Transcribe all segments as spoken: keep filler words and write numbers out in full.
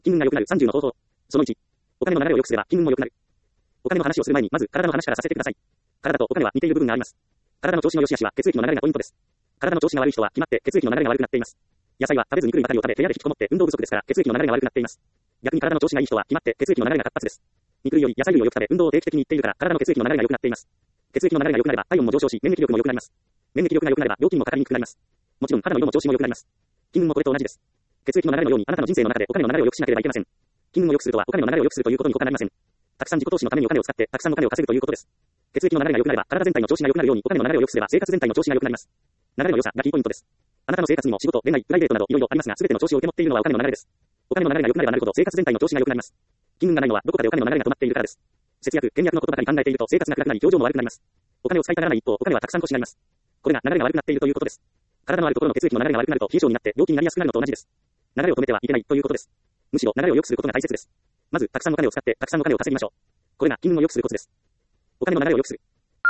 金運が良くなるさんじゅうの方法。そのいち。お金の流れを良くすれば金運も良くなる。お金の話をする前にまず体の話からさせてください。体とお金は似ている部分があります。体の調子の良し悪しは血液の流れがポイントです。体の調子が悪い人は決まって血液の流れが悪くなっています。野菜は食べずに肉ばかりを食べ部屋で引きこもって運動不足ですから血液の流れが悪くなっています。逆に体の調子がいい人は決まって血液の流れが活発です。肉類より野菜類をよく食べ運動を定期的に行っているから体の血液の流れが良くなっています。血液の流れが良くなれば体温も上昇し免疫力も良くなります。免疫力が良くなれば病気にもかかりにくくなります。もちろん肌の色も調子も良くなります。金運もこれと同じです。血液の流れのようにあなたの人生の中でお金の流れを良くしなければいけません。金運を良くするとはお金の流れを良くするということに他なりません。たくさん自己投資のためにお金を使ってたくさんお金を稼ぐということです。血液の流れが良くなれば体全体の調子が良くなるようにお金の流れを良くすれば生活全体の調子が良くなります。流れの良さがキーポイントです。あなたの生活にも仕事、恋愛、プライベートなどいろいろありますが全ての調子を受け持っているのはお金の流れです。お金の流れが良くなればなるほど生活全体の調子が良くなります。金運がないのはどこかでお金の流れが止まっているからです。節約、倹約のことばかり考えていると生活が暗くなり表情も悪くなります。お金を使いたがらない一方お金はたくさん欲しがります。これが流れが悪くなっているということです。体のあるところの血液の流れが悪くなると冷え性になって病気になりやすくなるのと同じです。流れを止めてはいけないということです。むしろ流れを良くすることが大切です。まずたくさんお金を使ってたくさんお金を稼ぎましょう。これが金運を良くするコツです。お金の流れを良くする。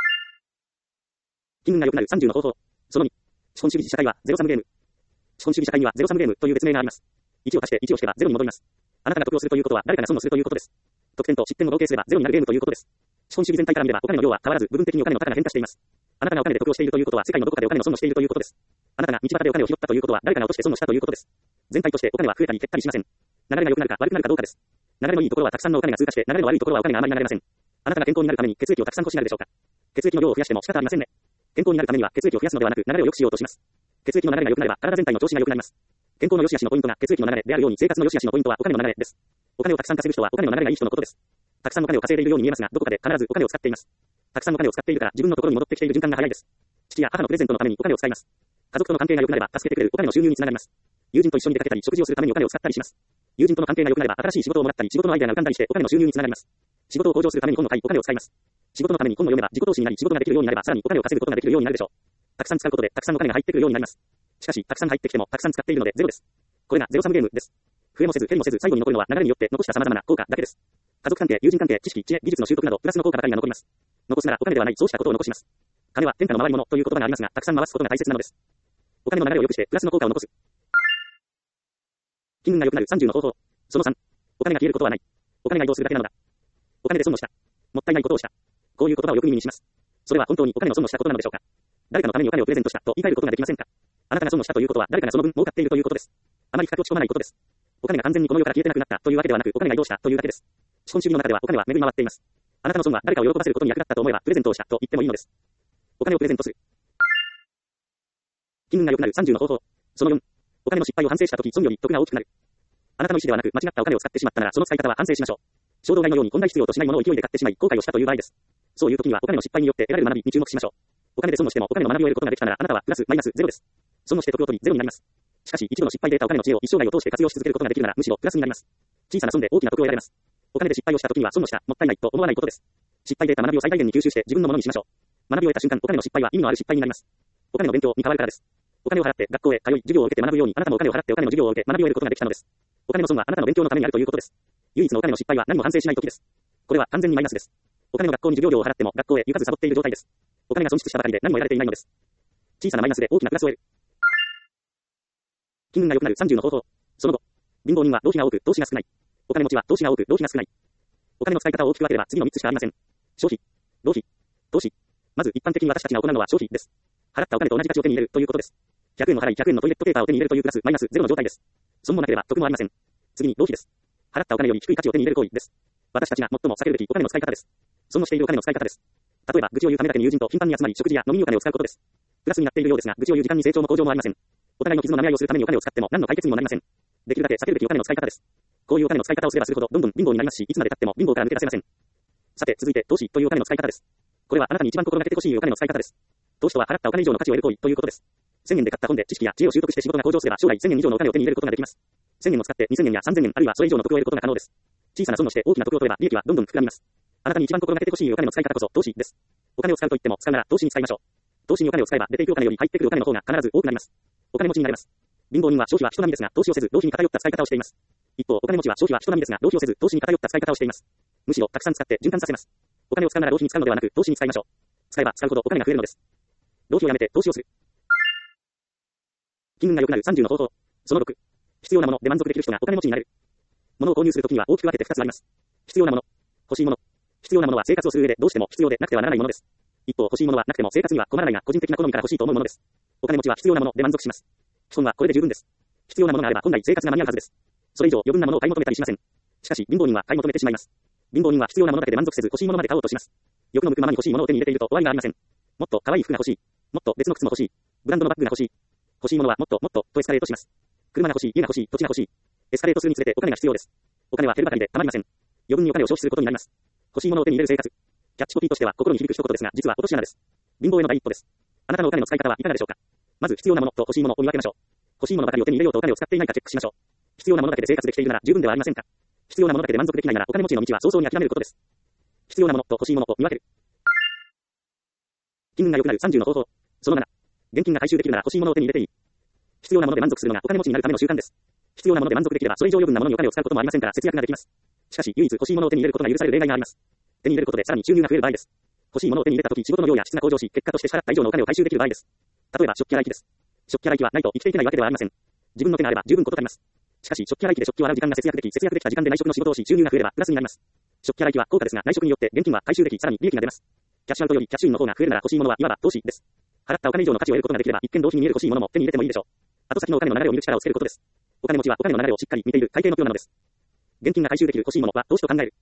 金運が良くなるさんじゅうの方法。そのに。資本主義社会はゼロサムゲーム。資本主義社会にはゼロサムゲームという別名があります。いちを足していちを引けばゼロに戻ります。あなたが得をするということは誰かが損をするということです。得点と失点を合計すればゼロになるゲームということです。資本主義全体から見ればお金の量は変わらず部分的にお金の高が変化しています。あなたがお金で得をしているということは世界のどこかでお金の損をしているということです。あなたが道端でお金を拾ったということは誰かが落として損をしたということです。全体としてお金は増えたり減ったりしません。流れが良くなるか悪くなるかどうかです。流れのいいところはたくさんのお金が通過して流れの悪いところはお金があまり流れません。あなたが健康になるために血液をたくさん欲しがるでしょうか。血液の量を増やしても仕方ありませんね。健康になるためには血液を増やすのではなく流れを良くしようとします。血液の流れが良くなれば体全体の調子が良くなります。健康の良し悪しのポイントが血液の流れであるように生活の良し悪しのポイントはお金の流れです。お金をたくさん稼ぐ人はお金の流れがいい人のことです。たくさんお金を稼いでいるように見えますがどこかで必ずお金を使っています。たくさんお金を使っているから自分のところに戻ってきている循環が早いです。父や母のプレゼントのためにお金を使います。家族との関係が良くなれば助けてくれるお金の収入につながります。友人と一緒に出かけたり食事をするためにお金を使ったりします。友人との関係が良くなれば新しい仕事をもらったり仕事のアイデアが浮かんだりしてお金の収入につながります。仕事を向上するために本を買いお金を使います。仕事のために本を読めば自己投資になり仕事ができるようになればさらにお金を稼ぐことができるようになるでしょう。たくさん使うことでたくさんお金が入ってくるようになります。しかし、たくさん入ってきてもたくさん使っているのでゼロです。これがゼロサムゲームです。増えもせず減りもせず最後に残るのは流れによって残した様々な効果だけです。家族関係、友人関係、知識、知恵、技術の習得などプラスの効果ばかりが残ります。残すならお金ではないそうしたことを残します。金は天下の回り物という言葉がありますが、たくさん回すことが大切なのです。お金の流れを良くしてプラスの効果を残す。金運が良くなるさんじゅうの方法。そのさん。お金が消えることはない。お金が移動するだけなのだ。お金で損をした。もったいないことをした。こういう言葉をよく耳にします。それは本当にお金の損をしたことなのでしょうか。誰かのためにお金をプレゼントしたと言い換えることができませんか。あなたが損をしたということは誰かがその分儲かっているということです。あまり深く落ち込まないことです。お金が完全にこの世から消えてなくなったというわけではなくお金が移動したというだけです。資本主義の中ではお金は巡り回っています。あなたの損は誰かを喜ばせることに役立ったと思えばプレゼントをしたと言ってもいいのです。お金をプレゼントする。金運が良くなるさんじゅうの方法。そのよん。お金の失敗を反省したとき損より得が大きくなる。あなたの意思ではなく間違ったお金を使ってしまったならその使い方は反省しましょう。衝動買いのように本来必要としないものを勢いで買ってしまい後悔をしたという場合です。そういう時にはお金の失敗によって得られる学びに注目しましょう。お金で損をしてもお金の学びを得ることができたならあなたはプラスマイナスゼロです。損をして得を取りゼロになります。しかし一度の失敗で得たお金の知恵を一生涯を通して活用し続けることができるならむしろプラスになります。小さな損で大きな得を得られます。お金で失敗をした時には損をした、もったいないと思わないことです。失敗で得た学びを最大限に吸収して自分のものにしましょう。学びを得た瞬間お金の失敗は意味のある失敗になります。お金の勉強に変わるからです。お金を払って学校へ通い授業を受けて学ぶようにあなたもお金を払ってお金の授業を受け学びを得ることができたのです。お金の損はあなたの勉強のためにあるということです。唯一のお金の失敗は何も反省しない時です。これは完全にマイナスです。お金の学校に授業料を払っても学校へ行かずサボっている状態です。お金が損失したばかりで何も得られていないのです。小さなマイナスで大きなプラスを得る。金運が良くなるさんじゅうの方法。その後。貧乏人は浪費が多く投資が少ない。お金持ちは投資が多く浪費が少ない。お金の使い方を大きく分ければ次のみっつしかありません。消費、浪費、投資。まず一般的に私たちが行うのは消費です。払ったお金と同じ価値を手に入れるということです。ひゃくえんを払いひゃくえんのトイレットペーパーを手に入れるというプラスマイナスゼロの状態です。損もなければ得もありません。次に浪費です。払ったお金より低い価値を手に入れる行為です。私たちが最も避けるべきお金の使い方です。損をしているお金の使い方です。例えば愚痴を言うためだけに友人と頻繁に集まり食事や飲みにお金を使うことです。プラスになっているようですが愚痴を言う時間に成長も向上もありません。お互いの傷の舐め合いをするためにお金を使っても何の解決にもなりません。できるだけ避けるべきお金の使い方です。こういうお金の使い方をすればするほどどんどん貧乏になりますし、いつまで経っても貧乏から抜け出せません。さて続いて投資というお金の使い方です。これはあなたに一番心がけてほしいお金の使い方です。投資とは払ったお金以上の価値を得る行為ということです。せんえんで買った本で知識や知恵を習得して仕事が向上すれば将来せんえん以上のお金を手に入れることができます。せんえんを使ってにせんえんやさんぜんえんあるいはそれ以上の得を得ることが可能です。小さな損をして大きな得を取れば利益はどんどん膨らみます。あなたに一番心がけてほしいお金の使い方こそ投資です。お金を使うと言っても使うなら投資に使いましょう。投資にお金を使えば出ていくお金より入ってくるお金の方が必ず多くなります。お金持ちになれます。貧乏人は消費は人並みですが投資をせず浪費に偏った使い方をしています。一方お金持ちは消費は人並みですが浪費をせず投資に偏った使い方をしています。むしろたくさん使って循環させます。お金を使うなら浪費に使うのではなく投資に使いましょう。使えば使うほどお金が増えるのです。浪費をやめて投資をする。金運が良くなるさんじゅうの方法。そのろく。必要なもので満足できる人がお金持ちになれる。 物を購入するときには大きく分けてふたつあります。必要なもの。欲しいもの。必要なものは生活をする上でどうしても必要でなくてはならないものです。一方、欲しいものはなくても生活には困らないが個人的な好みから欲しいと思うものです。お金持ちは必要なもので満足します。基本はこれで十分です。必要なものがあれば本来生活が間に合うはずです。それ以上余分なものを買い求めたりしません。しかし貧乏人は買い求めてしまいます。貧乏人は必要なものだけで満足せず欲しいものまで買おうとします。欲の向くままに欲しいものを手に入れていると終わりがありません。もっと可愛い服が欲しい。もっと別の靴も欲しい。ブランドのバッグが欲しい。欲しいものはもっともっととエスカレートします。車が欲しい、家が欲しい、土地が欲しい。エスカレートするにつれてお金が必要です。お金は減るばかりでたまりません。余分にお金を消費することになります。欲しいものを手に入れる生活。キャッチコピーとしては心に響く一言ですが、実は落とし穴です。貧乏への第一歩です。あなたのお金の使い方はいかがでしょうか。まず必要なものと欲しいものを見分けましょう。欲しいものばかりを手に入れようとお金を使っていないかチェックしましょう。必要なものだけで生活できているなら十分ではありませんか。必要なものだけで満足できないならお金持ちの道は早々に諦めることです。必要なものと欲しいものを見分ける。金運が良くなるさんじゅうの方法。そのなな。現金が回収できるなら欲しいものを手に入れていい。必要なもので満足するのがお金持ちになるための習慣です。必要なもので満足できればそれ以上余分なものにお金を使うこともありませんから節約ができます。しかし唯一欲しいものを手に入れることが許される例外があります。手に入れることでさらに収入が増える場合です。欲しいものを手に入れたとき仕事の量や質が向上し結果として支払った以上のお金を回収できる場合です。例えば食器洗い機です。食器洗い機はないと生きていけないわけではありません。自分の手があれば十分こと足ります。しかし食器洗い機で食器を洗う時間が節約でき節約できた時間で内職の仕事をし収入が増えればプラスになります。食器洗い機は高価ですが内職によって現金は回収できさらに利益が出ます。キャッシュアウトよりキャッシュインの方が増えるなら欲しいものはいわば投資です。払ったお金以上の価値を得ることができれば一見同時に見える欲しいものも手に入れてもいいでしょう。後先のお金の流れを見る力をつけることです。お金持ちはお金の流れをしっかり見ている会計のプロなのです。現金が回収できる欲しいものは投資と考える。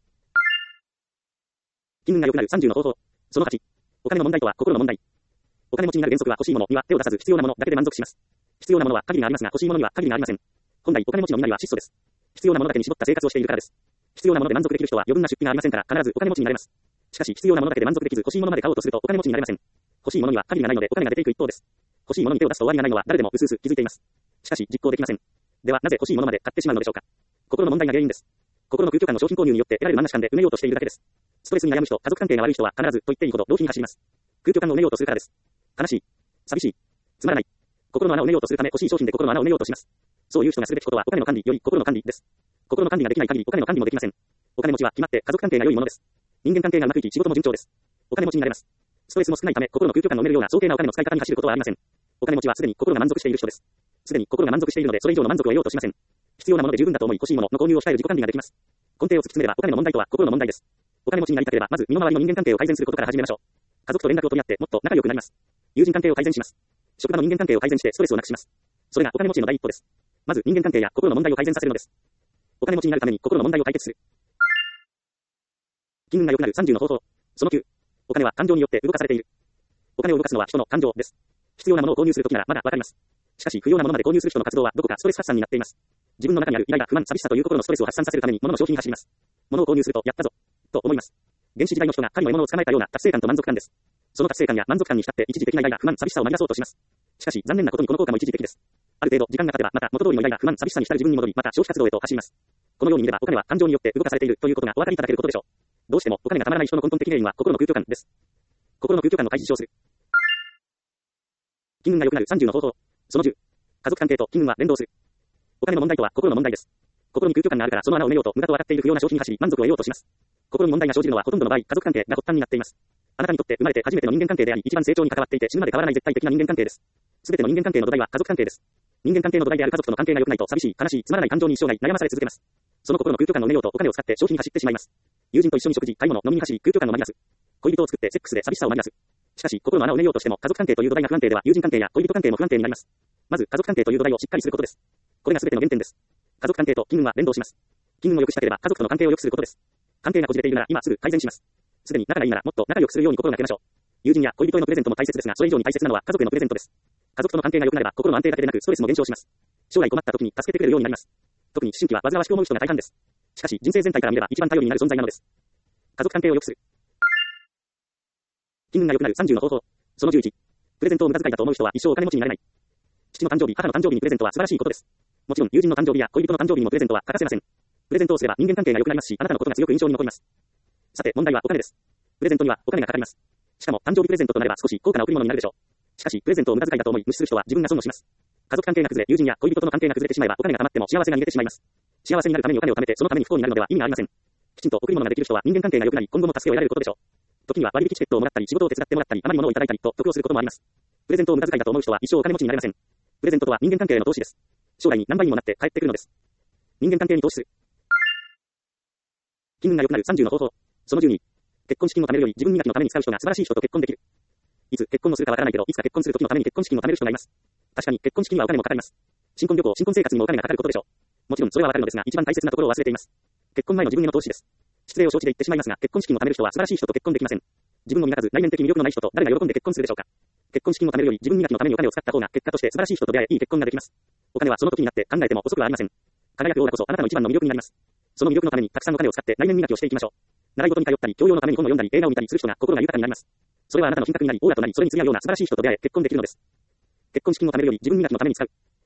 金運が良くなるさんじゅうの方法。そのはち。お金の問題とは心の問題。お金持ちになる原則は欲しいものには手を出さず必要なものだけで満足します。必要なものは限りがありますが欲しいものには限りがありません。本来お金持ちのみなりは質素です。必要なものだけに絞った生活をしているからです。必要なもので満足できる人は余分な出費がありませんから必ずお金持ちになれます。しかし必要なものだけで満足できず欲しいものまで買おうとするとお金持ちになれません。欲しいものには限りがないのでお金が出ていく一方です。欲しいものに手を出すと終わりがないのは誰でも薄々気づいています。しかし実行できません。ではなぜ欲しいものまで買ってしまうのでしょうか。心の問題が原因です。心の空虚感の商品購入によって得られる真ん中間で埋めようとしているだけです。ストレスに悩む人、家族関係が悪い人は必ずと言っていいほど浪費に走ります。空虚感を埋めようとするからです。悲しい、寂しい、つまらない。心の穴を埋めようとするため欲しい商品で心の穴を埋めようとします。そういう人がするべきことはお金の管理より心の管理です。心の管理ができない限りお金の管理もできません。お金持ちは決まって家族関係が良いものです。人間関係がうまくいき仕事も順調です。お金持ちになれます。ストレスも少ないため心の空虚感を埋めるような早計なお金の使い方に走ることはありません。お金持ちはすでに心が満足している人です。すでに心が満足しているのでそれ以上の満足を得ようとしません。必要なもので十分だと思い欲しいものの購入を控える自己管理ができます。根底を突き詰めればお金の問題とは心の問題です。お金持ちになりたければまず身の回りの人間関係を改善することから始めましょう。家族と連絡を取り合ってもっと仲良くなります。友人関係を改善します。職場の人間関係を改善してストレスをなくします。それがお金持ちの第一歩です。まず人間関係や心の問題を改善させるのです。お金持ちになるために心の問題を解決する。金運が良くなるさんじゅうの方法。そのきゅう。お金は感情によって動かされている。お金を動かすのは人の感情です。必要なものを購入するときならまだわかります。しかし不要なものまで購入する人の活動はどこかストレス発散になっています。自分の中にあるイライラ、不満、寂しさという心のストレスを発散させるために物の消費に走ります。物を購入するとやったぞと思います。原始時代の人が神の獲物を捕まえたような達成感と満足感です。その達成感や満足感に浸って一時的なイライラ、不満、寂しさを紛らそうとします。しかし残念なことにこの効果も一時的です。ある程度時間が経てばまた元通りのイライラ、不満、寂しさに浸る自分に戻りまた消費活動へと走ります。このように見ればお金は感情によって動かされているということがお分かりいただけることでしょう。どうしてもお金がたまらない人の根本的原因は心の空虚感です。心の空虚感の解消をする。金運が良くなるさんじゅうの方法。そのじゅう。家族関係と金運は連動する。お金の問題とは心の問題です。心に空虚感があるからその穴を埋めようと無駄と分かっている不要な消費に走り満足を得ようとします。心に問題が生じるのはほとんどの場合、家族関係が発端になっています。あなたにとって生まれて初めての人間関係であり、一番成長に関わっていて死ぬまで変わらない絶対的な人間関係です。すべての人間関係の土台は家族関係です。人間関係の土台である家族との関係が良くないと寂しい、悲しい、つまらない感情に一生涯悩まされ続けます。その心の空虚感を埋めようとお金を使って消費に走ってしまいます。友人と一緒に食事、買い物、飲みに走り空虚感をマイナス。恋人を作ってセックスで寂しさをマイナス。しかし心の穴を埋めようとしても家族関係という土台が不安定では友人関係や恋人関係も不安定になります。まず家族関係という土台をしっかりすることです。これが全ての原点です。家族関係と金運は連動します。金運を良くしたければ家族との関係を良くすることです。関係がこじれているなら今すぐ改善します。すでに仲がいいならもっと仲良くするように心がけましょう。友人や恋人へのプレゼントも大切ですがそれ以上に大切なのは家族へのプレゼントです。家族との関係が良くなれば心の安定だけでなくストレスも減少します。将来困った時に助けてくれるようになります。特に思春期は煩わしく思う人が大半です。しかし人生全体から見れば一番頼りになる存在なのです。家族関係を良くする。金運が良くなるさんじゅうの方法。そのじゅういち。プレゼントを無駄遣いだと思う人は一生お金持ちになれない。父の誕生日、母の誕生日にプレゼントは素晴らしいことです。もちろん友人の誕生日や恋人の誕生日にもプレゼントは欠かせません。プレゼントをすれば人間関係が良くなりますし、あなたのことが強く印象に残ります。さて問題はお金です。プレゼントにはお金がかかります。しかも誕生日プレゼントとなれば少し高価な贈り物になるでしょう。しかしプレゼントを無駄遣いだと思い無視する人は自分が損をします。家族関係が崩れ、友人や恋人との関係が崩れてしまえばお金が貯まっても幸せが逃げてしまいます。幸せになるためにお金を貯めてそのために不幸になるのでは意味がありません。きちんと贈り物ができる人は人間関係が良くなり今後も助けを得られることでしょう。時には割引チケットをもらったり仕事を手伝ってもらったり余り物をいただいたりと得をすることもあります。プレゼントを無駄遣いだと思う人は一生お金持ちになれません。プレゼントとは人間関係への投資です。将来に何倍にもなって帰ってくるのです。人間関係に投資する。 金運が良くなるさんじゅうの方法。そのじゅうに。結婚資金を貯めるより自分磨きのために使う人が素晴らしい人と結婚できる。いつ結婚をするかわからないけど、いつか結婚する時のために結婚資金を貯める人がいます。確かに結婚資金はお金もかかります。新婚旅行、新婚生活にもお金がかかることでしょう。もちろんそれはわかるのですが、一番大切なところを忘れています。結婚前の自分への投資です。失礼を承知で言ってしまいますが、結婚資金を貯める人は素晴らしい人と結婚できません。自分を磨かず、内面的に魅力のない人と誰が喜んで結婚するでしょうか。結婚資金を貯めるより自分磨きのためにお金を使った方が結果として素晴らしい人と出会え、いい結婚ができます。お金はその時になって考えても遅くはありません。輝くオーラこそあなたの一番の魅力になります。その魅力のためにたくさんお金を使って内面磨きをしていきましょう。習い事に通ったり、教養のために本を読んだり、映画を見たりする人が心が豊かになります。それはあなたの品格になり、オーラとなり、それに次ぐような素晴らしい人と出会え、結婚できるのです。結婚資金を貯めるより自分磨きのために使う。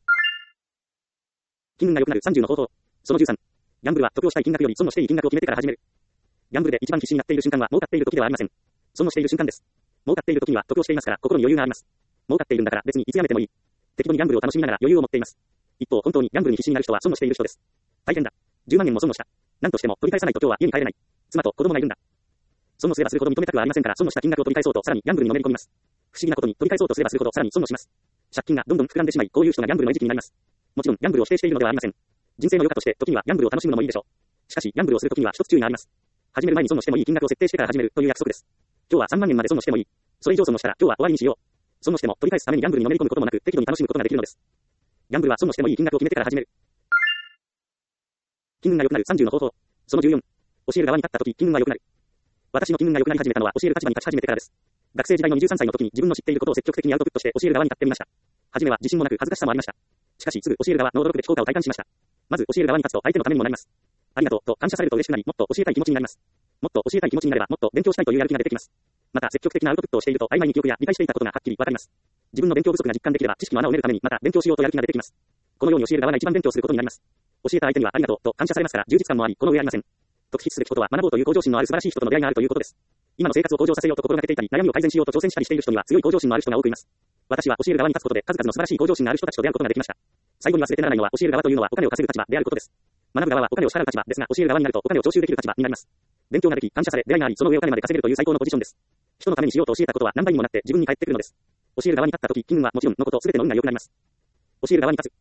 金運が良くなるさんじゅうの方法。そのじゅうさん。ギャンブルは得をしたい金額より損をしていい金額を決めてから始める。ギャンブルで一番必死になっている瞬間は儲かっている時ではありません。損をしている瞬間です。儲かっている時には得をしていますから心に余裕があります。儲かっているんだから別にいつやめてもいい。適度にギャンブルを楽しみながら余裕を持っています。一方、本当にギャンブルに必死になる人は損をしている人です。大変だ。じゅうまんえんも損をした。なんとしても取り返さないと今日は家に帰れない。妻と子供がいるんだ。損をすればするほど認めたくはありませんから、損をした金額を取り返そうとさらにギャンブルにのめり込みます。不思議なことに取り返そうとすればするほどさらに損をします。借金がどんどん膨らんでしまい、こういう人がギャンブルの餌食になります。もちろんギャンブルを否定しているのではありません。人生の余暇として時にはギャンブルを楽しむのもいいでしょう。しかしギャンブルをする時には一つ注意があります。始める前に損をしてもいい金額を設定してから始めるという約束です。今日はさんまんえんまで損をしてもいい。それ以上損をしたら今日は終わりにしよう。損をしても取り返すためにギャンブルにのめり込むこともなく適度に楽しむことができるのです。ギャンブルは損をしてもいい金額を決めてから始める。金運が良くなるさんじゅうの方法。そのじゅうよん。教える側に立った時金運は良くなる。私の金運が良くなり始めたのは教える立場に立ち始めてからです。学生時代のにじゅうさんさいの時に自分の知っていることを積極的にアウトプットして教える側に立ってみました。初めは自信もなく恥ずかしさもありました。しかしすぐ教える側の驚くべき効果を体感しました。まず教える側に立つと相手のためにもなります。ありがとうと感謝されると嬉しくなり、もっと教えたい気持ちになります。もっと教えたい気持ちになればもっと勉強したいというやる気が出てきます。また積極的なアウトプットをしていると曖昧に記憶や理解していたことがはっきりわかります。自分の勉強不足が実感できれば知識の穴を埋めるためにまた勉強しようとやる気が出てきます。このように教える側が一番勉強することになります。教えた相手にはありがとうと感謝されますから充実感もあり、この上ありません。特筆すべきことは学ぼうという向上心のある素晴らしい人との出会いがあるということです。今の生活を向上させようと心がけていたり、悩みを改善しようと挑戦したりしている人には強い向上心のある人が多くいます。私は教える側に立つことで数々の素晴らしい向上心のある人たちと出会うことができました。最後に忘れてならないのは教える側というのはお金を稼ぐ立場であることです。学ぶ側はお金を支払う立場ですが、教える側になるとお金を徴収できる立場になります。勉強ができ、感謝され、出会いがあり、その上お金まで稼げるという最高のポジションです。人のためにしようと教えたことは何倍にもなって自分に返ってくるのです。教える側に立った時、金運はもちろんのこと全ての運が良くなります。教える側に立つ。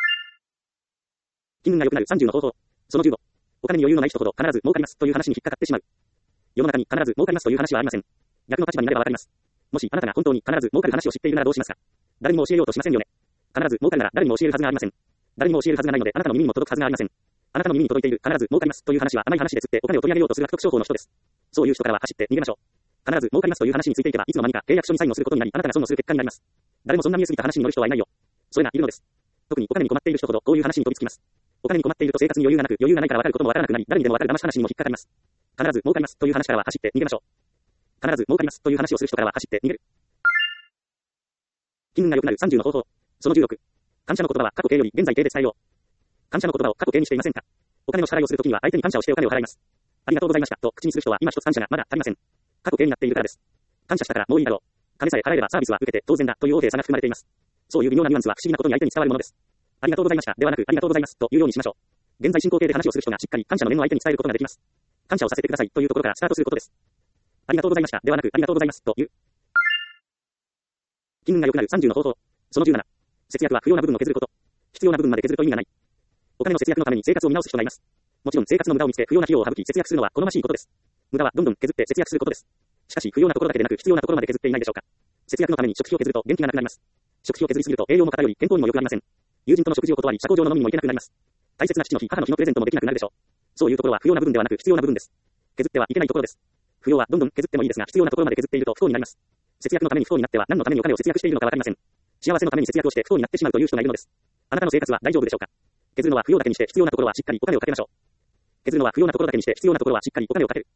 金運が良くなるさんじゅうの方法。そのじゅうご。お金に余裕のない人ほど必ず儲かりますという話に引っかかってしまう。世の中に必ず儲かりますという話はありません。逆の立場になればわかります。もしあなたが本当に必ず儲かる話を知っているならどうしますか。誰にも教えようとしませんよね。必ず儲かるなら誰にも教えるはずがありません。誰にも教えるはずがないのであなたの耳にも届くはずがありません。あなたの耳に届いている必ず儲かりますという話は甘い話ですってお金を取り上げようとする悪徳商法の人です。そういう人からは走って逃げましょう。必ず儲かりますという話についていけばいつの間にか契約書にサインをすることになりあなたが損をする結果になります。誰もそんな見えすぎた話に乗る人はいないよ。それがいるのです。特にお金に困っている人ほどこういう話に飛びつきます。お金に困っていると生活に余裕がなく余裕がないから分かることも分からなくなり誰にでも分かる騙し話にも引っかかります。必ず儲かりますという話からは走って逃げましょう。必ず儲かりますという話をする人からは走って逃げる。金運が良くなるさんじゅうの方法。そのじゅうろく。感謝の言葉は過去形より現在形で伝えよう。感謝の言葉を過去形にしていませんか。お金の支払いをするときには相手に感謝をしてお金を払います。ありがとうございましたと口にする人は今一つ感謝がまだ足りません。過去形になっているからです。感謝したからもういいだろう。金さえ払えればサービスは受けて当然だという大手さが含まれています。そういう微妙なニュアンスは不思議なことに相手に伝わるものです。ありがとうございましたではなくありがとうございますというようにしましょう。現在進行形で話をする人がしっかり感謝の念を相手に伝えることができます。感謝をさせてくださいというところからスタートすることです。ありがとうございましたではなくありがとうございますという。金運が良くなるさんじゅうの方法。そのじゅうなな。節約は不要な部分を削ること。必要な部分まで削ると意味がない。お金の節約のために生活を見直す人がいます。もちろん生活の無駄を見つけ不要な費用を省き節約するのは好ましいことです。無駄はどんどん削って節約することです。しかし不要なところだけでなく必要なところまで削っていないでしょうか。節約のために食費を削ると元気がなくなります。食費を削りすぎると栄養も偏り健康にも良くなりません。友人との食事を断り社交上の飲みにも行けなくなります。大切な父の日母の日のプレゼントもできなくなるでしょう。そういうところは不要な部分ではなく必要な部分です。削ってはいけないところです。不要はどんどん削ってもいいですが必要なところまで削っていると不幸になります。節約のために不幸になっては何のためにお金を節約しているのかわかりません。幸せのために節約をして不幸になってしまうという人がいるのです。あなたの生活は大丈夫でしょうか。削るのは不要だけにして必要なところはしっかりお金をかけましょう。削るのは不要なところだけにして必要なところはしっかりお金をかける。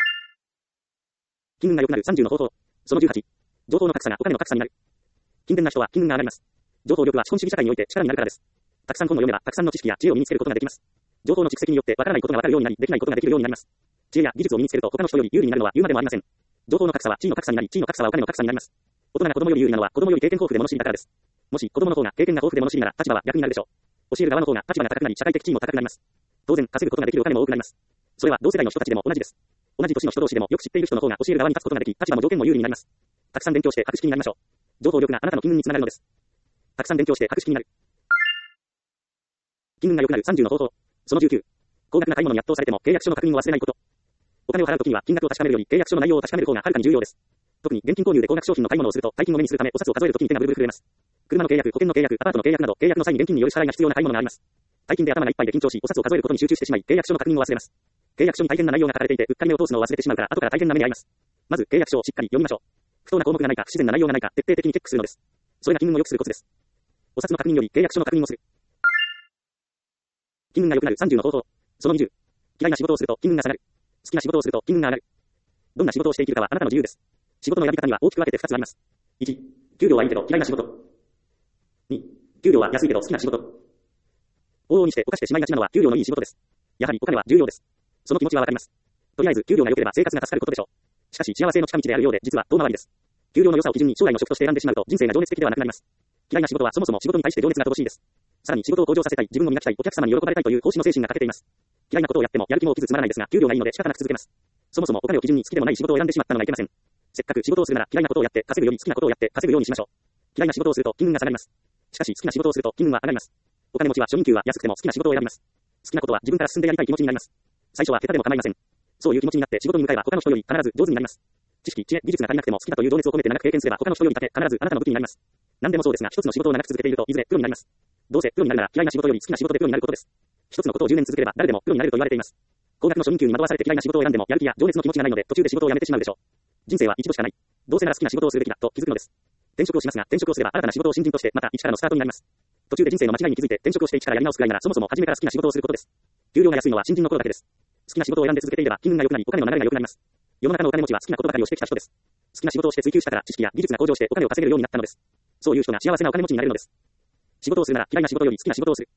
金運が良くなるさんじゅうの方法。そのじゅうはち。情報の格差がお金の格差になる。勤勉な人は金運が上がります。情報力は資本主義社会において力になるからです。たくさん本を読めばたくさんの知識や知恵を身につけることができます。情報の蓄積によってわからないことがわかるようになり、できないことができるようになります。知恵や技術を身につけると他の人より有利になるのは言うまでもありません。情報の格差は地位の格差になり、地位の格差はお金の格差になります。大人が子供より有利なのは子供より経験豊富で物知りだからです。もし子供の方が経験が豊富で物知りなら立場は逆になるでしょう。教える側の方が立場が高くなり社会的地位も高くなります。当然稼ぐことができるお金も多くなります。それは同世代の人たちでも同じです。同じ年の人同士でもよく知っている人の方が教える側に立つことができ、立場も条件も有利になります。たくさん勉強して博識になりましょう。情報力があなたの金運につながるのです。たくさん勉強して博識になる。金運が良くなるさんじゅうの方法。そのじゅうきゅう。高額な買い物に圧倒されても契約書の確認を忘れないこと。 お金を払うときには金額を確かめるより契約書の内容を確かめる方がはるかに重要です。特に現金購入で高額商品の買い物をすると大金を目にするためお札を数えるときに手がブルブル震えます。車の契約、保険の契約、アパートの契約など契約の際に現金による支払いが必要な買い物があります。大金で頭がいっぱいで緊張し、お札を数えることに集中してしまい、契約書の確認を忘れます。契約書に大変な内容が書かれていて、うっかり目を通すのを忘れてしまうから後から大変な目に遭います。まず契約書をしっかり読みましょう。不当な項目がないか、不自然な内容がないか徹底的にチェックするのです。それが金運を良くするコツです。お札の確認より契約書の確認をする。金運が良くなるさんじゅうの方法。そのにじゅう。嫌いな仕事をすると金運が下がる。好きな仕事をすると金運が上がる。どんな仕事をしていけるかはあなたの自由です。仕事のやり方には大きく分けてふたつあります。いち、給料はいいけど嫌いな仕事。に、給料は安いけど好きな仕事。往々にして犯してしまいがちなのは給料のいい仕事です。やはりお金は重要です。その気持ちはわかります。とりあえず給料が良ければ生活が助かることでしょう。しかし幸せの近道であるようで実は遠回りです。給料の良さを基準に将来の職として選んでしまうと人生が情熱的ではなくなります。嫌いな仕事はそもそも仕事に対して情熱が乏しいです。さらに仕事を向上させたい、自分を磨きたい、お客様に喜ばれたいという奉仕の精神が欠けています。嫌いなことをやってもやる気も起きずつまらないですが、給料がいいので仕方なく続けます。そもそもお金を基準に好きでもない仕事を選んでしまったのがいけません。せっかく仕事をするなら嫌いなことをやって稼ぐより好きなことをやって稼ぐようにしましょう。嫌いな仕事をすると金運が下がります。しかし好きな仕事をすると金運は上がります。お金持ちは初任給は安くても好きな仕事を選びます。好きなことは自分から進んでやりたい気持ちになります。最初は下手でも構いません。そういう気持ちになって仕事に向かえば他の人より必ず上手になります。知識、知恵、技術が足りなくても好きだという情熱を込めて長く経験すれば他の人より立て必ずあなたの武器になります。何でもそうですが一つの仕事を長く続けているといずれプロになります。どうせプロになるなら嫌いな仕事より好きな仕事でプロになることです。一つのことをじゅうねん続ければ誰でもプロになれると言われています。高額の初任給に惑わされて嫌いな仕事を選んでもやる気や情熱の気持ちがないので途中で仕事を辞めてしまうでしょう。人生は一度しかない。どうせなら好きな仕事をするべきだと気づくのです。転職をしますが転職をすれば新たな仕事を新人としてまた一からのスタートになります。途中で人生の間違いに気づいて転職をして一からやり直すくらいならそもそも初めから好きな仕事をすることです。給料が安いのは新人の頃だけです。好きな仕事を選んで続けていれば金運が良くなりお金の流れが良くなります。世の中のお金持ちは好きなことばかりをしてきた人です。好きな仕事をして追求したから知識や技術が向上してお金を稼げるようになったのです。そういう人が幸せなお金持ちになれるのです。仕事をするなら嫌いな仕事より好きな仕事をする。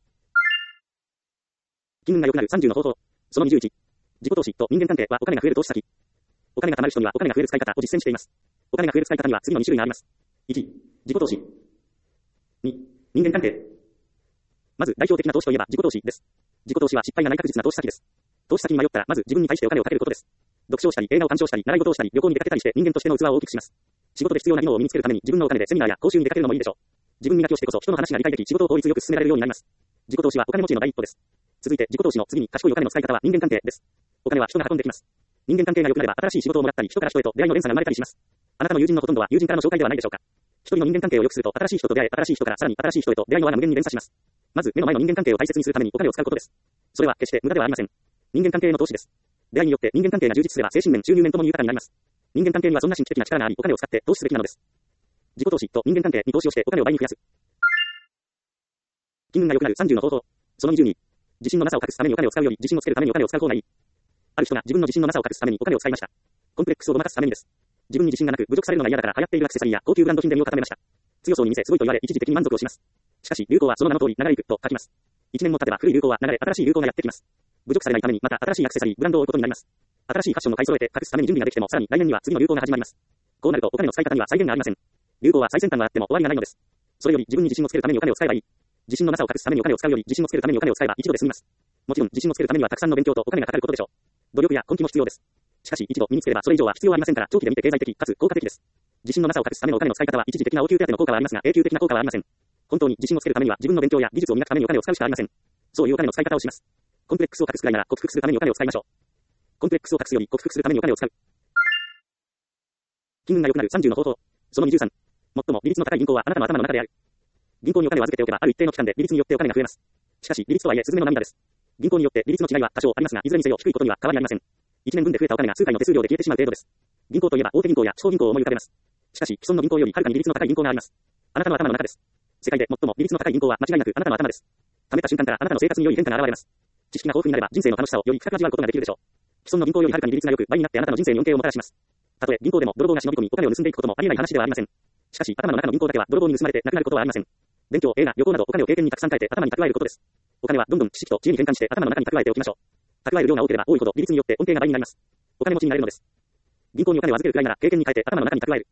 金運が良くなるさんじゅうの方法。そのにじゅういち。自己投資と人間関係はお金が増える投資先。お金が貯まる人にはお金が増える使い方を実践しています。お金が増える使い方には次のに種類があります。いち、自己投資。に、人間関係。まず代表的な投資といえば自己投資です。自己投資は失敗がない確実な投資先です。投資先に迷ったらまず自分に対してお金をかけることです。読書をしたり映画を鑑賞したり習い事をしたり旅行に出かけたりして人間としての器を大きくします。仕事で必要な技能を身につけるために自分のお金でセミナーや講習に出かけるのもいいでしょう。自分磨きをしてこそ人の話が理解でき仕事を効率よく進められるようになります。自己投資はお金持ちの第一歩です。続いて自己投資の次に賢いお金の使い方は人間関係です。お金は人が運んできます。人間関係が良くなれば新しい仕事をもらったり人から人へと出会いの連鎖が生まれたりします。あなたの友人のほとんどは友人からの紹介ではないでしょうか。一人の人間関係を良くすると新しい人と出会え新しい人からさらに新しい人へと出会いの輪が無限に連鎖します。まず目の前の人間関係を大切にするためにお金を使うことです。それは決して無駄ではありません。人間関係への投資です。出会いによって人間関係が充実すれば精神面収入面ともに豊かになります。人間関係にはそんな神秘的な力がありお金を使って投資すべきなのです。自己投資と人間関係に投資をしてお金を倍に増やす。金運が良くなるさんじゅうの方法。そのにじゅうに。自信のなさを隠すためにお金を使うより自信をつけるためにお金を使う方がいい。ある人が自分の自信のなさを隠すためにお金を使いました。コンプレックスをごまかすためにです。自分に自信がなく侮辱されるのが嫌だから流行っているアクセサリーや高級ブランド品で身を固めました。強そうに見せすごいと言われ一時的に満足をします。しかし流行はその名の通り流れ行くと書きます。一年も経てば古い流行は流れ新しい流行がやってきます。侮辱されないためにまた新しいアクセサリーブランドを追うことになります。新しいファッションを買い揃えて隠すために準備ができてもさらに来年には次の流行が始まります。こうなるとお金の使い方には際限がありません。流行は最先端があっても終わりがないのです。それより自分に自信をつけるためにお金を使えばいい。自信のなさを隠すためにお金を使うより自信をつけるためにお金を使えば一度で済みます。もちろん自信をつけるためにはたくさんの勉強とお金がかかることでしょう。努力や根気も必要です。しかし一度身につければそれ以上は必要ありませんから長期で見て経済的かつ効果的です。自信のなさを隠すためのお金の使い方は一時的な応急手当の効果はありますが永久的な効果はありません。本当に自信をつけるためには自分の勉強や技術を磨くためにお金を使うしかありません。そういうお金の使い方をします。コンプレックスを隠すくらいなら克服するためにお金を使いましょう。コンプレックスを隠すより克服するためにお金を使う。金運が良くなるさんじゅうの方法。そのにじゅうさん。最も利率の高い銀行はあなたの頭の中である。銀行にお金を預けておけばある一定の期間で利率によってお金が増えます。しかし利率とはいえスズメの涙です。銀行によって利率の違いは多少ありますがいずれにせよ低いことには変わりありません。いちねんぶんで増えたお金が数回の手数料で消えてしまう程度です。銀行といえば大手銀行や地方銀行を思い浮かべます。しかし既存の銀行よりはるかに利率の高い銀行があります。あなたの頭の中です。世界で最も利率の高い銀行は間違いなくあなたの頭です。貯めた瞬間からあなたの生活に良い変化が現れます。知識が豊富になれば人生の楽しさをより深く味わうことができるでしょう。既存の銀行よりはるかに利率が良く倍になってあなたの人生に恩恵をもたらします。たとえ銀行でも泥棒が忍び込みお金を盗んでいくこともありえない話ではありません。しかし頭の中の銀行だけは泥棒に盗まれてなくなることはありません。勉強、映画、旅行などお金を経験にたくさん変えて頭に蓄えることです。お金はどんどん知識と知恵に変換して頭の中に蓄えておきましょう。蓄える量が多ければ多いほど利率によって恩恵が倍になります。お金持ちになれるのです。銀行にお金を預けるくらいなら経験に変えて頭の中に蓄える。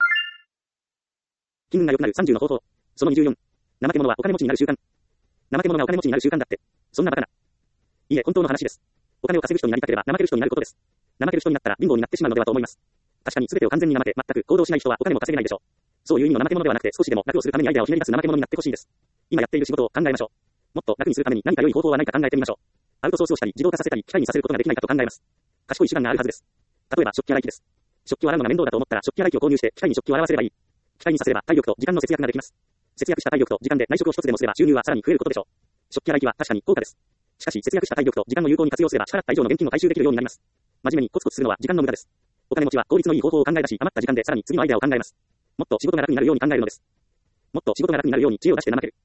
金運が良くなるさんじゅうの方法。そのにじゅうよん。怠け者はお金持ちになる習慣。怠け者がお金持ちになる習慣だって。そんなバカな。いいえ、本当の話です。お金を稼ぐ人になりたければ怠ける人になることです。怠ける人になったら貧乏になってしまうのではと思います。確かに全てを完全に怠け、全く行動しない人はお金も稼げないでしょう。そういう意味の怠け者ではなくて少しでも楽をするためにアイデアをひねり出す怠け者になってほしいです。今やっている仕事を考えましょう。もっと楽にするために何か良い方法はないか考えてみましょう。アウトソースをしたり自動化させたり機械にさせることができないかと考えます。 賢い手段があるはずです。例えば食器洗い機です。食器を洗うのが面倒だと思ったら食器洗い機を購入して機械に食器を洗わせればいい。機械にさせれば体力と時間の節約ができます。節約した体力と時間で内職を一つでもすれば収入はさらに増えることでしょう。食器洗い機は確かに高価です。しかし節約した体力と時間を有効に活用すれば支払った以上の現金を回収できるようになります。真面目にコツコツするのは時間の無駄です。お金持ちは効率のいい方法を考え出し、余った時間でさらに次のアイデアを考えます。もっと仕事が楽になるように考えるのです。もっと仕事が楽になるように知恵を出して怠ける。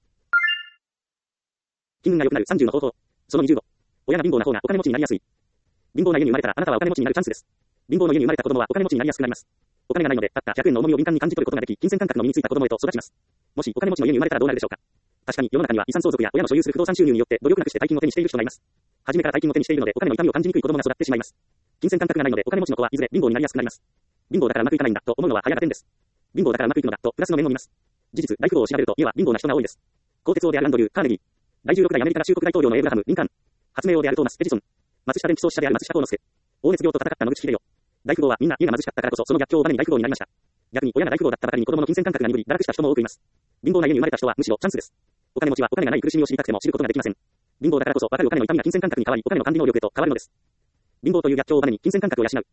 金運が良くなるさんじゅうの方法。そのにじゅうご。親が貧乏な方がお金持ちになりやすい。貧乏な家に生まれたらあなたはお金持ちになるチャンスです。貧乏の家に生まれた子供はお金持ちになりやすくなります。お金がないので、たったひゃくえんの重みを敏感に感じ取ることができ、金銭感覚の身についた子供へと育ちます。もしお金持ちの家に生まれたらどうなるでしょうか。確かに世の中には遺産相続や親の所有する不動産収入によって努力なくして大金を手にしている人がいます。初めから大金を手にしているのでお金の痛みを感じにくい子供が育ってしまいます。金銭感覚がないのでお金持ちの子はいずれ貧乏になりやすくなります。貧乏だからうまくいかないんだと思うのは早合点です。貧乏だからうまくいくのだとプラスの面を見ます。事実、大富豪を調べると家は貧乏な人が多いです。鋼鉄王であるアンドリュー・カーネギー。第じゅうろく代アメリカ合衆国大統領のエイブラハム・リンカーン。発明王であるトーマス・エジソン。松下電気創始者である松下幸之助。黄熱病と戦った野口英世。大富豪はみんな家が貧しかったからこそその逆境をバネに大富豪になりました。逆に親が大富豪だったばかりに子供の金銭感覚が鈍り堕落した人も多くいます。貧乏な家に生まれた人はむしろチャンスです。お金持ちはお金がない苦しみを知りたくても知ることができません。貧乏だからこそ分かるお金の痛みが金銭感覚に変わりお金の管理能力へと変わるのです。貧乏という逆境をバネに金銭感覚を養う。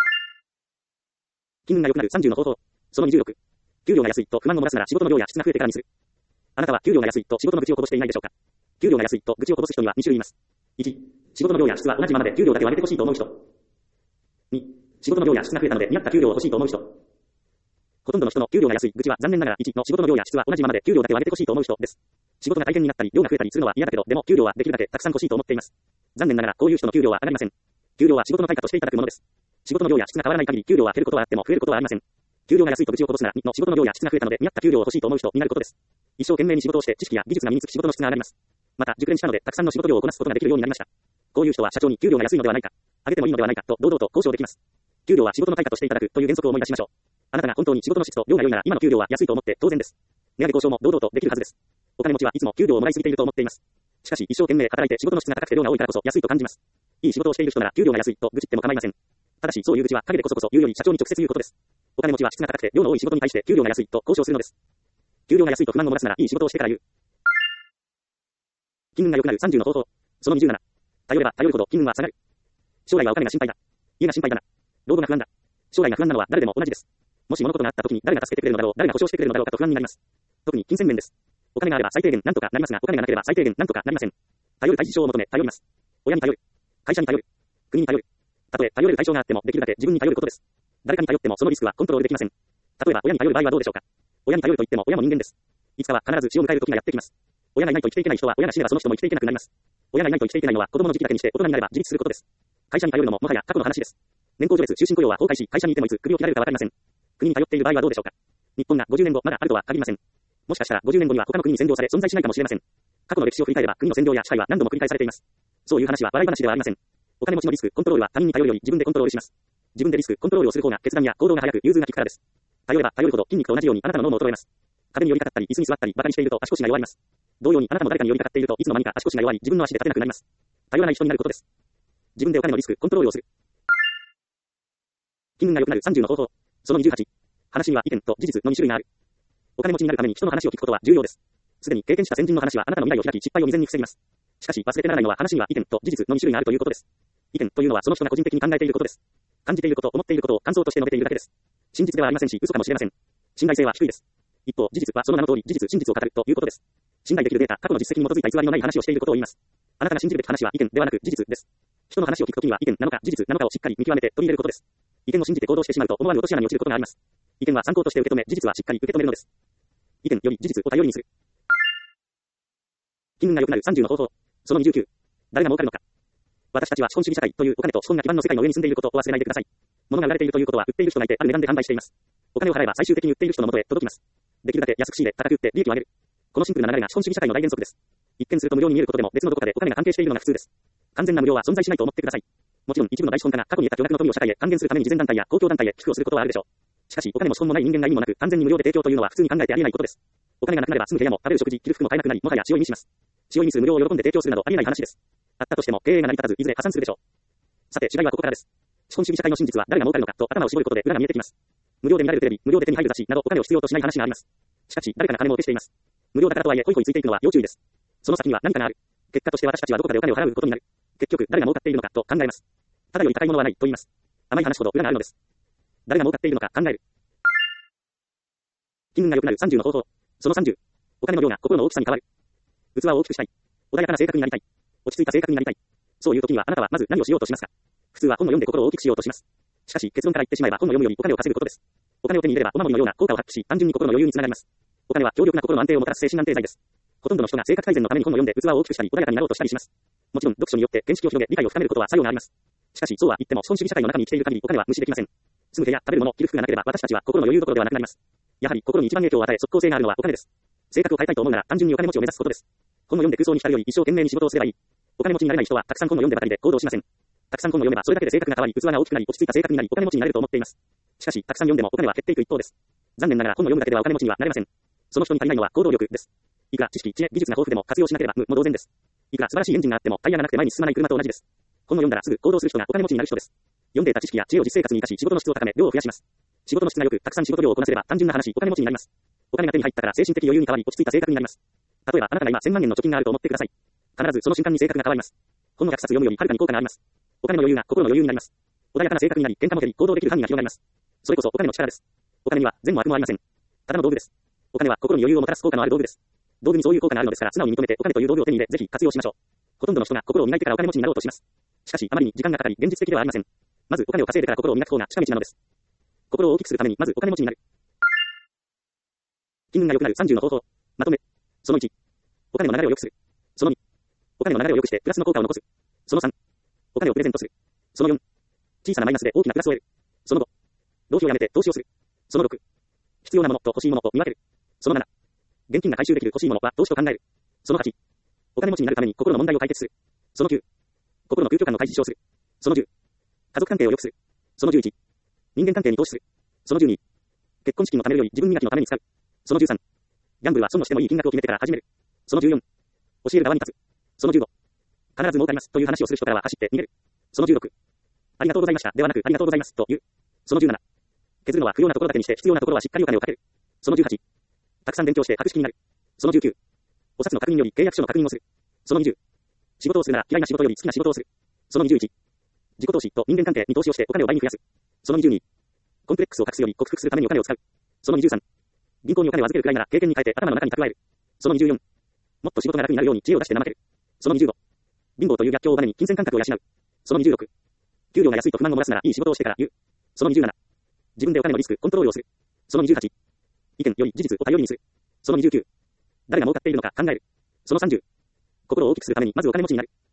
金運が良くなるさんじゅうの方法。そのにじゅうろく。給料が安いと不満を漏らすなら仕事の量や質が増えてからにする。あなたは給料が安いと仕事の愚痴をこぼしていないでしょうか。給料が安いと愚痴をこぼす人にはに種類います。いち、仕事の量や質は同じままで給料だけ上げてほしいと思う人。に、仕事の量や質が増えたので見合った給料を欲しいと思う人。ほとんどの人の給料が安い愚痴は残念ながらいちの仕事の量や質は同じままで給料だけ上げてほしいと思う人です。仕事が大変になったり量が増えたりするのは嫌だけどでも給料はできるだけたくさん欲しいと思っています。残念ながらこういう人の給料は上がりません。給料は仕事の対価としていただくものです。仕事の量や質が変わらない限り給料は減ることはあっても増えることはありません。給料が安いと愚痴をこぼすならにの仕事の量や質が増えたので見合った給料を欲しいと思う人になることです。一生懸命に仕事をして知識や技術が身につき仕事の質が上がります。また熟練したのでたくさんの仕事量をこなすことができるようになりました。こういう人は社長に給料が安いのではないか、上げてもいいのではないかと堂々と交渉できます。給料は仕事の対価としていただくという原則を思い出しましょう。あなたが本当に仕事の質と量が良いなら今の給料は安いと思って当然です。値上げ交渉も堂々とできるはずです。お金持ちはいつも給料をもらいすぎていると思っています。しかし一生懸命働いて仕事の質が高くて量が多いからこそ安いと感じます。いい仕事をしている人なら給料が安いと愚痴っても構いません。ただしそういう愚痴は陰でこそこそ言うより社長に直接言うことです。お金持ちは質が高くて量の多い仕事に対して給料が安いと交渉するのです。給料が安いと不満を漏らすならいい仕事をしてから言う。金運が良くなるさんじゅうの方法。そのにじゅうなな。頼れば頼るほど金運は下がる。将来はお金が心配だ。家が心配だな。老後が不安だ。将来が不安なのは誰でも同じです。もし物事があった時に誰が助けてくれるのだろう、誰が保証してくれるのだろうかと不安になります。特に金銭面です。お金があれば最低限何とかなりますが、お金がなければ最低限何とかなりません。頼る対象を求め頼ります。親に頼る。会社に頼る。国に頼る。たとえ頼れる対象があってもできるだけ自分に頼ることです。誰かに頼ってもそのリスクはコントロールできません。例えば親に頼る場合はどうでしょうか。親に頼ると言っても親も人間です。いつかは必ず死を迎える時がやってきます。親がいないと生きていけない人は親が死ねばその人も生きていけなくなります。親がいないと生きていけないのは子供の時期だけにして大人になれば自立することです。会社に頼るのももはや過去の話です。年功序列終身雇用は崩壊し会社にいてもいつ首を切られるかわかりません。国に頼っている場合はどうでしょうか。日本がごじゅうねんごまだあるとは限りません。もしかしたらごじゅうねんごには他の国に占領され存在しないかもしれません。過去の歴史を振り返れば国の占領や支配は何度も繰り返されています。そういう話は笑い話ではありません。お金持ちのリスクコントロールは他人に頼るより自分でコントロールします。自分でリスクコントロールをする方が決断や行動が早く融通が利くからです。頼れば頼るほど筋肉と同じようにあなたの脳も衰えます。壁に寄りかかったり椅子に座ったりバカにしていると足腰が弱ります。同様にあなたも誰かに寄りかかっているといつの間にか足腰が弱り自分の足で立てなくなります。頼らない人になることです。自分でお金のリスクコントロールをする。金運が良くなるさんじゅうの方法。そのにじゅうはち。話には意見と事実のに種類がある。お金持ちになるために人の話を聞くことは重要です。すでに経験した先人の話はあなたの未来を開き失敗を未然に防ぎます。しかし忘れてならないのは話には意見と事実のに種類があるということです。意見というのはその人が個人的に考えていることです。感じていること、思っていることを感想として述べているだけです。真実ではありませんし嘘かもしれません。信頼性は低いです。一方、事実はその名の通り事実真実を語るということです。信頼できるデータ、過去の実績に基づいた偽りのない話をしていることを言います。あなたが信じるべき話は意見ではなく事実です。人の話を聞くときには意見なのか事実なのかをしっかり見極めて取り入れることです。意見を信じて行動してしまうと思わぬ落とし穴に落ちることがあります。意見は参考として受け止め、事実はしっかり受け止めるのです。意見より事実を頼りにする。金運が良くなるさんじゅうの方法。そのにじゅうきゅう。誰が儲かるのか。私たちは資本主義社会というお金と資本が基盤の世界の上に住んでいることを忘れないでください。物が売られているということは売っている人がいてある値段で販売しています。お金を払えば最終的に売っている人の元へ届きます。できるだけ安く仕入れ、高く売って利益を上げる。このシンプルな流れが資本主義社会の大原則です。一見すると無料に見えることでも別のどこかでお金が関係しているのが普通です。完全な無料は存在しないと思ってください。もちろん一部の大資本家が過去に得た巨額の富を社会へ還元するために慈善団体や公共団体へ寄付をすることはあるでしょう。しかしお金も資本もない人間が意味もなく完全に無料で提供というのは普通に考えてありえないことです。お金がなくなれば住む部屋も食べる食事、着る服も買えなくなり、もはや使用意味します。使用意味する無料を喜んで提供するなどありえない話です。あったとしても経営が成り立たずいずれ破産するでしょう。さて違いはここからです。資本主義社会の真実は誰が儲かるのかと頭を絞ることで裏が見えてきます。無料で見られるテレビ、無料で手に入る雑誌などお金を必要としない話があります。しかし誰かが金儲けしています。無料だからとはいえホイホイついていくのは要注意です。その先には何かがある。結果として私たちはどこかでお金を払うことになる。結局誰が儲かっているのかと考えます。 ただより高いものはない、と言います。甘い話ほど裏があるのです。誰が儲かっているのか考える。気分が良くなるさんじゅうの方法。そのさんじゅう。お金の量が心の大きさに変わる。器を大きくしたい。穏やかな性格になりたい。落ち着いた性格になりたい。そういう時にはあなたはまず何をしようとしますか？普通は本を読んで心を大きくしようとします。しかし結論から言ってしまえば本を読むよりお金を稼ぐことです。お金を手に入れればお守りのような効果を発揮し、単純に心の余裕につながります。お金は強力な心の安定をもたらす精神安定剤です。ほとんどの人が生活改善のために本を読んで器を大きくしたり穏やかになろうとしたりします。もちろん読書によって見識を広げ理解を深めることは作用があります。しかしそうは言っても資本主義社会の中に生きている限りお金は無視できません。住む部屋、食べるもの、着る服がなければ私たちは心の余裕どころではなくなります。やはり心に一番影響を与え即効性があるのはお金です。性格を変えたいと思うなら単純にお金持ちを目指すことです。本を読んで空想に浸るより一生懸命に仕事をすればいい。お金持ちになれない人はたくさん本を読んでばかりで行動しません。たくさん本を読めばそれだけで性格が変わり器が大きくなり落ち着いた性格になりお金持ちになれると思っています。しかし、たくさん読んでもお金は減っていく一方です。残念ながら本を読むだけではお金持ちにはなれません。その人に足りないのは行動力です。いくら知識、知恵、技術が豊富でも活用しなければ無も同然です。いくら素晴らしいエンジンがあってもタイヤがなくて前に進まない車と同じです。本を読んだらすぐ行動する人がお金持ちになる人です。読んでいた知識や知恵を実生活に生かし仕事の質を高め、量を増やします。仕事の質が良く、たくさん仕事量をこなせれば単純な話、お金持ちになります。お金が手に入ったから精神的余裕に変わり落ち着いた性格になります。例えばあなたが今せんまんえんの貯金があると思ってください。必ずその瞬間に性格が変わります。本のひゃくさつ読むよりはるかに効果があります。お金の余裕が心の余裕になります。穏やかな性格になり、喧嘩も減り、行動できる範囲が広がります。それこそお金の力です。お金には善も悪もありません。ただの道具です。お金は心に余裕をもたらす効果のある道具です。道具にそういう効果があるのですから素直に認めてお金という道具を手に入れ、ぜひ活用しましょう。ほとんどの人が心を磨いてからお金持ちになろうとします。しかし、あまりに時間がかかり、現実的ではありません。まずお金を稼いでから心を磨く方が近道なのです。心を大きくするためにまずお金持ちになる。気分が良くなるさんじゅうの方法。まとめ。そのいち。お金の流れを良くする。そのに。お金の流れを良くしてプラスの効果を残す。そのさん。お金をプレゼントする。そのよん。小さなマイナスで大きなプラスを得る。そのご。浪費をやめて投資をする。そのろく。必要なものと欲しいものを見分ける。そのなな。現金が回収できる欲しいものは投資と考える。そのはち。お金持ちになるために心の問題を解決する。そのきゅう。心の空虚感の解消をする。そのじゅう。家族関係を良くする。そのじゅういち。人間関係に投資する。そのじゅうに。結婚資金のためより自分磨きのために使う。そのじゅうさん。ギャンブルは損をしてもいい金額を決めてから始める。そのじゅうよん。教える側に立つ。そのじゅうご。必ず儲かりますという話をする人からは走って逃げる。そのじゅうろく。ありがとうございましたではなくありがとうございますと言う。そのじゅうなな。削るのは不要なところだけにして必要なところはしっかりお金をかける。そのじゅうはち。たくさん勉強して格式になる。そのじゅうきゅう。お札の確認より契約書の確認をする。そのにじゅう。仕事をするなら嫌いな仕事より好きな仕事をする。そのにじゅういち。自己投資と人間関係に投資をしてお金を倍に増やす。そのにじゅうに。コンプレックスを隠すより克服するためにお金を使う。そのにじゅうさん。銀行にお金を預けるくらいなら経験に変えて頭の中に蓄える。そのにじゅうよん。もっと仕事が楽になるように知恵を出して怠ける。そのにじゅうご。貧乏という逆境をバネに金銭感覚を養う。そのにじゅうろく。給料が安いと不満を漏らすならいい仕事をしてから言う。そのにじゅうなな。自分でお金のリスク、コントロールをする。そのにじゅうはち。意見より事実を頼りにする。そのにじゅうきゅう。誰が儲かっているのか考える。そのさんじゅう。心を大きくするためにまずお金持ちになる。